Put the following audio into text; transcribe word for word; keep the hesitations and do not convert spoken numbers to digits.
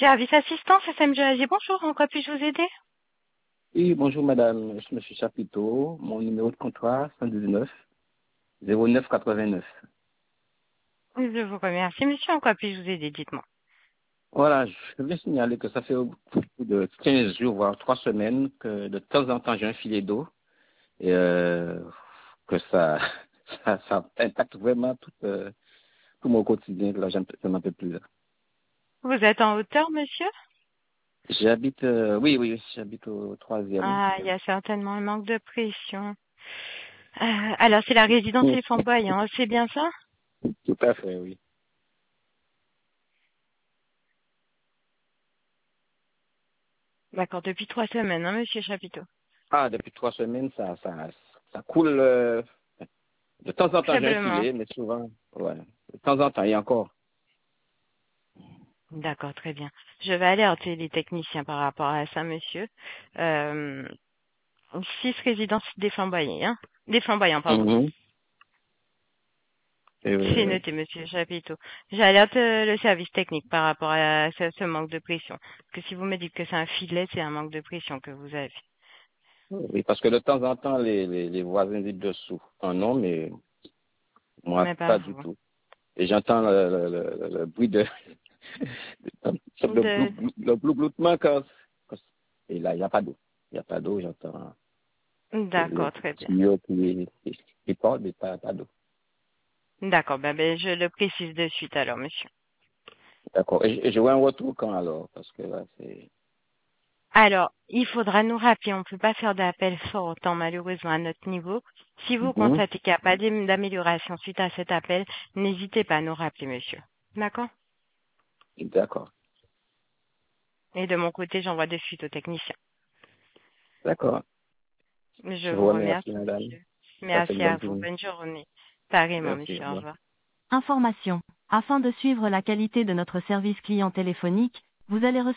Service assistance, S M G A G, bonjour, en quoi puis-je vous aider? Oui, bonjour madame, je suis monsieur Chapiteau, mon numéro de contrat cent dix-neuf zéro neuf quatre-vingt-neuf. Je vous remercie, monsieur, en quoi puis-je vous aider, dites-moi. Voilà, je voulais signaler que ça fait au bout de quinze jours, voire trois semaines, que de temps en temps j'ai un filet d'eau et euh, que ça, ça, ça impacte vraiment tout, euh, tout mon quotidien. Là, j'en- je n'en peux plus. Là. Vous êtes en hauteur, monsieur? J'habite, euh, oui, oui, j'habite au troisième. Ah, il y a certainement un manque de pression. Euh, alors, c'est la résidence Mm. Les Flamboyants, c'est bien ça? Tout à fait, oui. D'accord, depuis trois semaines, hein, monsieur Chapiteau. Ah, depuis trois semaines, ça, ça, ça coule. euh, De temps en temps, j'ai un Faiblement. filet, mais souvent, ouais. De temps en temps, et encore. D'accord, très bien. Je vais alerter les techniciens par rapport à ça, monsieur. Euh, six résidences des Flamboyants, hein? Des Flamboyants, pardon. Mhm. Et oui, C'est oui. noté, monsieur Chapiteau. J'alerte euh, le service technique par rapport à ce, ce manque de pression. Parce que si vous me dites que c'est un filet, c'est un manque de pression que vous avez. Oui, parce que de temps en temps, les, les, les voisins disent dessous. Ah non, mais moi, Mais pas pas du vous. tout. Et j'entends le, le, le, le bruit de, le, blou, De... blou- le blou- bloutement quand, quand- et là, il n'y a pas d'eau. Il n'y a pas d'eau, j'entends le, le D'accord, très bien. tuyau qui, qui, qui part, mais pas, pas d'eau. D'accord, ben, ben, je le précise de suite alors, monsieur. D'accord. Et, je- et je vois un retour quand alors? Parce que là, c'est... Alors, il faudra nous rappeler, on ne peut pas faire d'appel sortant malheureusement à notre niveau. Si vous Mhm. constatez qu'il n'y a pas d'am- d'amélioration suite à cet appel, n'hésitez pas à nous rappeler, monsieur. D'accord? D'accord. Et de mon côté, j'envoie de suite au technicien. D'accord. Je Je vous vous remercie, remercie, madame. monsieur. Passez une Merci à bonne vous. journée. Bonne journée. Pareillement, Merci. monsieur. Au Au revoir. revoir. Information. Afin de suivre la qualité de notre service client téléphonique, vous allez recevoir